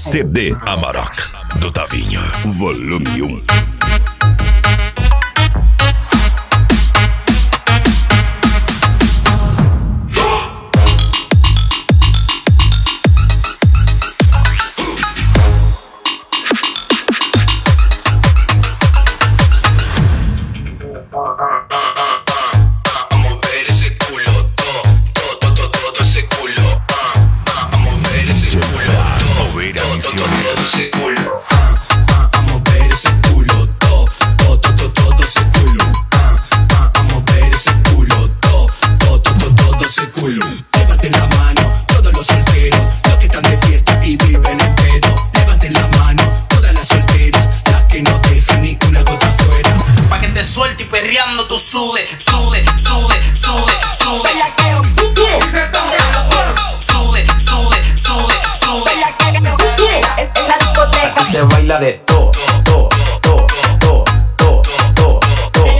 CD Amarok do Tavinho, volume 1. Levanten la mano, todos los solteros, los que están de fiesta y viven en pedo. Levanten la mano, todas las solteras, las que no dejan ni una gota afuera. Pa' que te suelte y perreando tú sule, sule, sule, sule, sule. Bellaqueo, Sule, sule, sule, sule. en la discoteca. Aquí se baila de todo, todo, todo, todo, todo, todo, todo.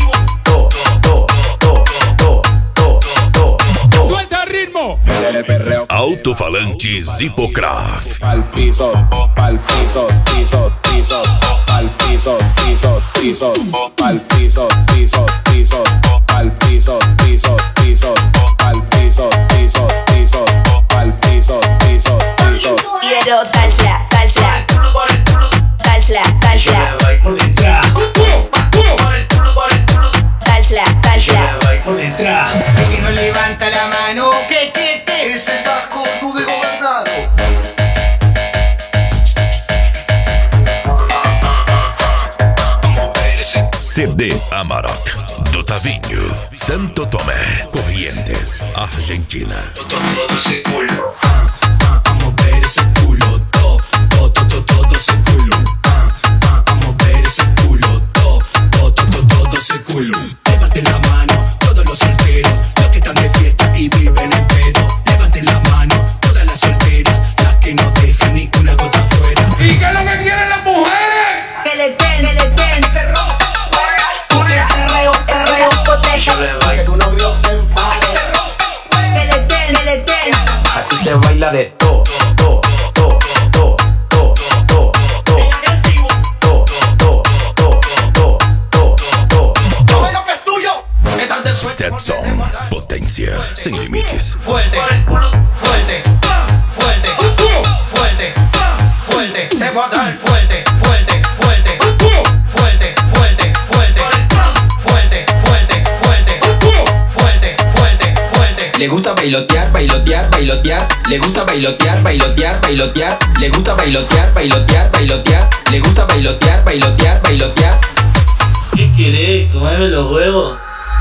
¡Suelta el ritmo! El perreo. Alto-falantes Hipocraf. Pa'l piso, piso, piso. Pa'l piso, piso, piso. Pa'l piso, piso, piso. Pa'l piso, piso, piso. Pa'l piso, piso, piso. Pa'l piso, piso, piso. Quiero dársela, dársela, dársela, dársela, Por detrás, dársela, dársela. por detrás. El que no levanta la mano, que ese bajo tú de gobernado. CD Amarok do Tavinho, Santo Tomé, Corrientes, Argentina. A mover ese culo, todo ese culo. A mover ese culo, todo ese culo. Levanten la mano, todos los solteros, los que están de fiesta y viven en pedo. Levanten la mano, todas las solteras, las que no dejan ni una gota afuera. ¿Y qué es lo que quieren las mujeres? Que le den, perreo, coteja. Que tu novio se enfade. Que le den. Aquí se baila de todo, todo, todo, todo, todo, todo, todo. Todo lo que es tuyo. Estás de suerte. Stetson, potencia sem limites. Fuerte, fuerte, fuerte, fuerte, fuerte. Te voy a dar fuerte, fuerte, fuerte, fuerte, fuerte, fuerte, fuerte, fuerte, fuerte, fuerte, fuerte, fuerte. Le gusta bailotear, bailotear, bailotear. Le gusta bailotear, bailotear, bailotear. Le gusta bailotear, bailotear, bailotear. Le gusta bailotear, bailotear, bailotear. ¿Qué querés? ¿Comerme los huevos?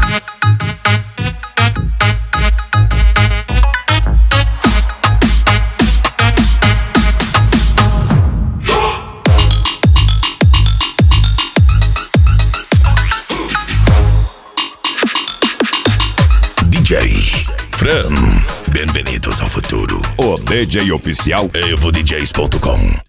DJ Fran, bem-vindos ao futuro. O DJ oficial EvoDJs.com.